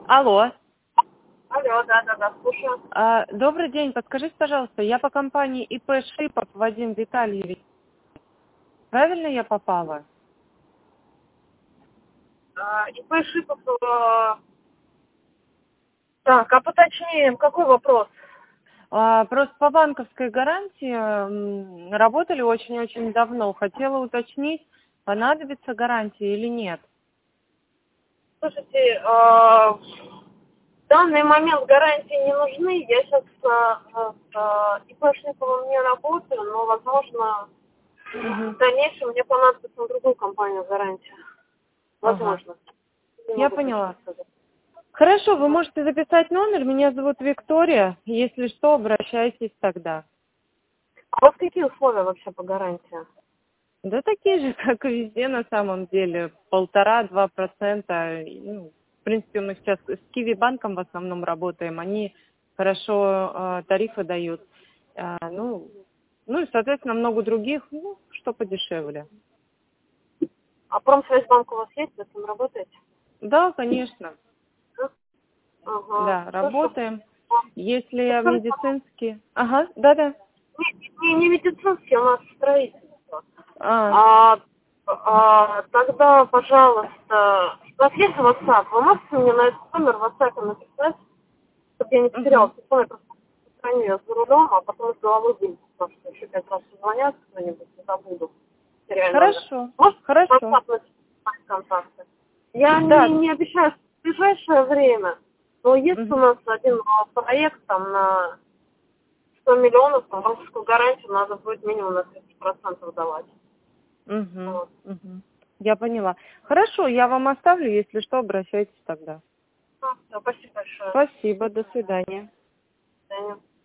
Алло. Алло, да, слушаю. Добрый день. Подскажите, пожалуйста, я по компании ИП Шипов Вадим Витальевич. Правильно я попала? ИП Шипов. Так, а поточнее, какой вопрос? Просто по банковской гарантии работали очень-очень давно. Хотела уточнить, понадобится гарантия или нет. Слушайте, в данный момент гарантии не нужны. Я сейчас с ИП Шиповым не работаю, но, возможно, в дальнейшем мне понадобится на другую компанию гарантия. Ага. Возможно. Не Я могу точно поняла. сказать. Хорошо, вы можете записать номер. Меня зовут Виктория. Если что, обращайтесь тогда. А вот какие условия вообще по гарантии? Да такие же, как и везде на самом деле. 1,5–2%. Ну, в принципе, мы сейчас с Киви банком в основном работаем. Они хорошо тарифы дают. Ну и, соответственно, много других, что подешевле. А Промсвязьбанк у вас есть? Вы с ним работаете? Да, конечно. Да? Ага, Да, хорошо. работаем. Если Подскажите, медицинские... Ага, да-да. не медицинский, у нас строительство. А, Тогда, пожалуйста, у вас есть WhatsApp? Вы можете мне на этот номер в WhatsApp написать, чтобы я не потеряла угу. телефон, я просто сохраню я за рулем, а потом с головой будет, потому что еще 5 раз позвонят кто-нибудь, и забуду. Теряю номер. Хорошо, Можете хорошо. WhatsApp написать контакты? Я Да. не обещаю, что в ближайшее время, но есть у Угу. нас один проект там на 100 миллионов, там банковскую гарантию надо будет минимум на 30% давать. Угу. Вот. Угу. Я поняла. Хорошо, я вам оставлю, если что, обращайтесь тогда. Всё, спасибо большое. Спасибо, до свидания. До свидания.